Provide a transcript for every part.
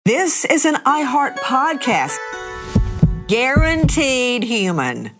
This is an iHeart podcast. Guaranteed human.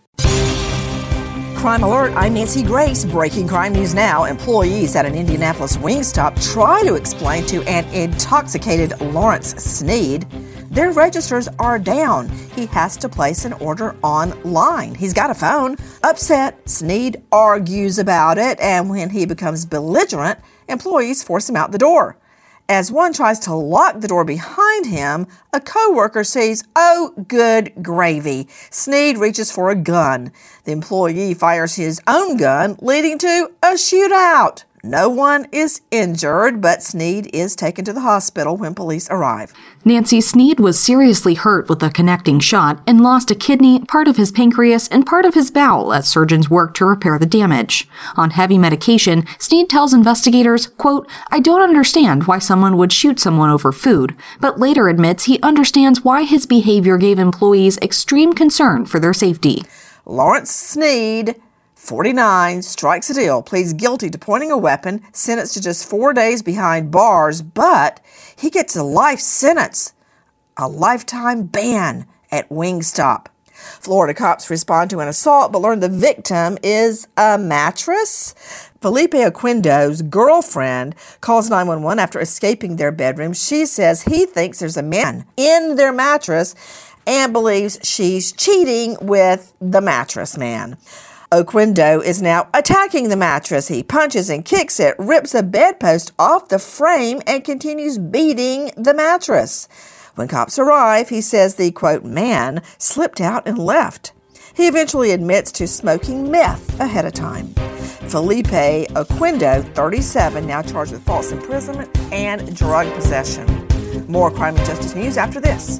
Crime Alert, I'm Nancy Grace. Breaking crime news now. Employees at an Indianapolis Wingstop try to explain to an intoxicated Lawrence Sneed their registers are down. He has to place an order online. He's got a phone. Upset, Sneed argues about it, and when he becomes belligerent, employees force him out the door. As one tries to lock the door behind him, a coworker says, "Oh, good gravy." Sneed reaches for a gun. The employee fires his own gun, leading to a shootout. No one is injured, but Sneed is taken to the hospital when police arrive. Nancy, Sneed was seriously hurt with a connecting shot and lost a kidney, part of his pancreas, and part of his bowel as surgeons worked to repair the damage. On heavy medication, Sneed tells investigators, quote, "I don't understand why someone would shoot someone over food," but later admits he understands why his behavior gave employees extreme concern for their safety. Lawrence Sneed, 49, strikes a deal, pleads guilty to pointing a weapon, sentenced to just 4 days behind bars, but he gets a life sentence, a lifetime ban at Wingstop. Florida cops respond to an assault but learn the victim is a mattress. Felipe Oquendo's girlfriend calls 911 after escaping their bedroom. She says he thinks there's a man in their mattress and believes she's cheating with the mattress man. Oquendo is now attacking the mattress. He punches and kicks it, rips a bedpost off the frame, and continues beating the mattress. When cops arrive, he says the, quote, man slipped out and left. He eventually admits to smoking meth ahead of time. Felipe Oquendo, 37, now charged with false imprisonment and drug possession. More crime and justice news after this.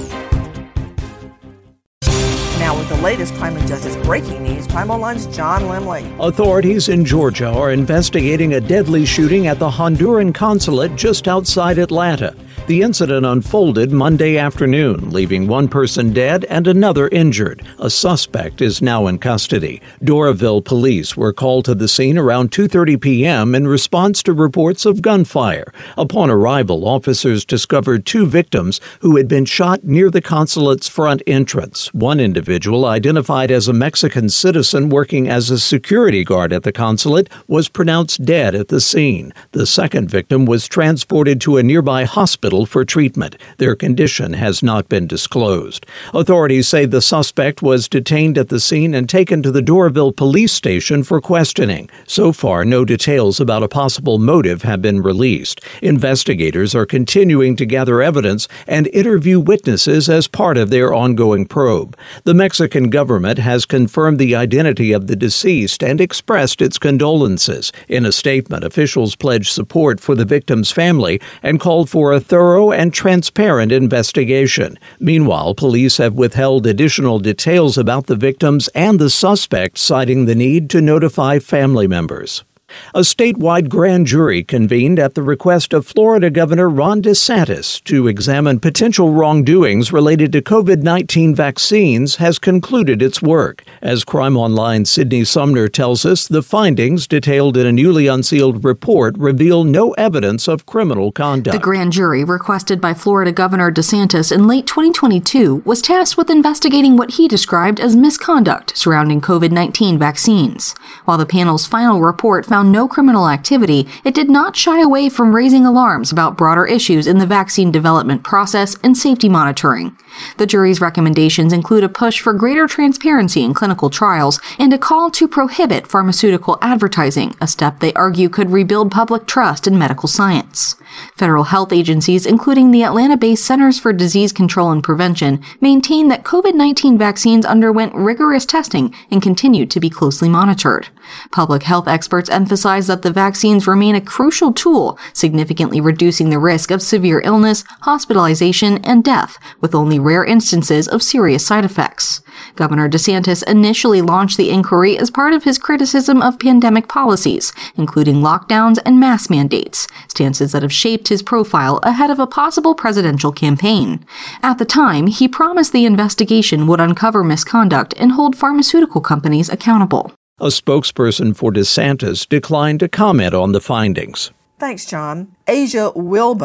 Now with the latest crime and justice breaking news, Crime Online's John Lemley. Authorities in Georgia are investigating a deadly shooting at the Honduran consulate just outside Atlanta. The incident unfolded Monday afternoon, leaving one person dead and another injured. A suspect is now in custody. Doraville police were called to the scene around 2:30 p.m. in response to reports of gunfire. Upon arrival, officers discovered two victims who had been shot near the consulate's front entrance. One individual, identified as a Mexican citizen working as a security guard at the consulate, was pronounced dead at the scene. The second victim was transported to a nearby hospital for treatment. Their condition has not been disclosed. Authorities say the suspect was detained at the scene and taken to the Doraville police station for questioning. So far, no details about a possible motive have been released. Investigators are continuing to gather evidence and interview witnesses as part of their ongoing probe. The Mexican government has confirmed the identity of the deceased and expressed its condolences. In a statement, officials pledged support for the victim's family and called for a thorough and transparent investigation. Meanwhile, police have withheld additional details about the victims and the suspect, citing the need to notify family members. A statewide grand jury convened at the request of Florida Governor Ron DeSantis to examine potential wrongdoings related to COVID-19 vaccines has concluded its work. As Crime Online's Sydney Sumner tells us, the findings, detailed in a newly unsealed report, reveal no evidence of criminal conduct. The grand jury, requested by Florida Governor DeSantis in late 2022, was tasked with investigating what he described as misconduct surrounding COVID-19 vaccines. While the panel's final report found no criminal activity, it did not shy away from raising alarms about broader issues in the vaccine development process and safety monitoring. The jury's recommendations include a push for greater transparency in clinical trials and a call to prohibit pharmaceutical advertising, a step they argue could rebuild public trust in medical science. Federal health agencies, including the Atlanta-based Centers for Disease Control and Prevention, maintain that COVID-19 vaccines underwent rigorous testing and continued to be closely monitored. Public health experts emphasize that the vaccines remain a crucial tool, significantly reducing the risk of severe illness, hospitalization, and death, with only rare instances of serious side effects. Governor DeSantis initially launched the inquiry as part of his criticism of pandemic policies, including lockdowns and mask mandates, stances that have shaped his profile ahead of a possible presidential campaign. At the time, he promised the investigation would uncover misconduct and hold pharmaceutical companies accountable. A spokesperson for DeSantis declined to comment on the findings. Thanks, John. Asia Wilbon,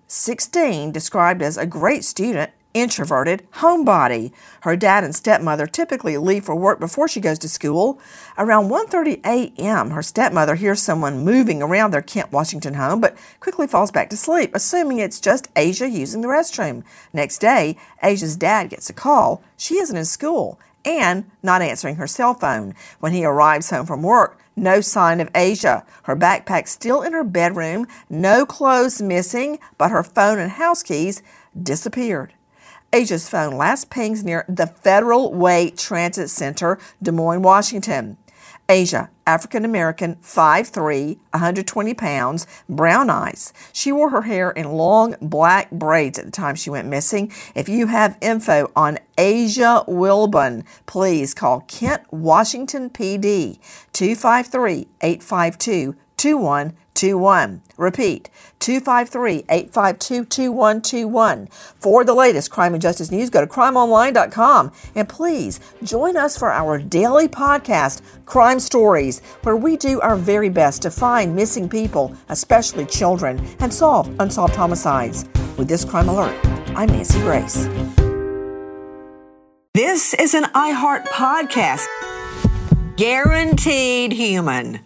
16, described as a great student, introverted, homebody. Her dad and stepmother typically leave for work before she goes to school. Around 1:30 a.m., her stepmother hears someone moving around their Kent, Washington home, but quickly falls back to sleep, assuming it's just Asia using the restroom. Next day, Asia's dad gets a call. She isn't in school and not answering her cell phone. When he arrives home from work, no sign of Asia. Her backpack still in her bedroom, no clothes missing, but her phone and house keys disappeared. Asia's phone last pings near the Federal Way Transit Center, Des Moines, Washington. Asia, African-American, 5'3", 120 pounds, brown eyes. She wore her hair in long black braids at the time she went missing. If you have info on Asia Wilbon, please call Kent, Washington PD, 253-852-2121. Repeat, 253-852-2121. For the latest crime and justice news, go to crimeonline.com. And please join us for our daily podcast, Crime Stories, where we do our very best to find missing people, especially children, and solve unsolved homicides. With this Crime Alert, I'm Nancy Grace. This is an iHeart podcast. Guaranteed human.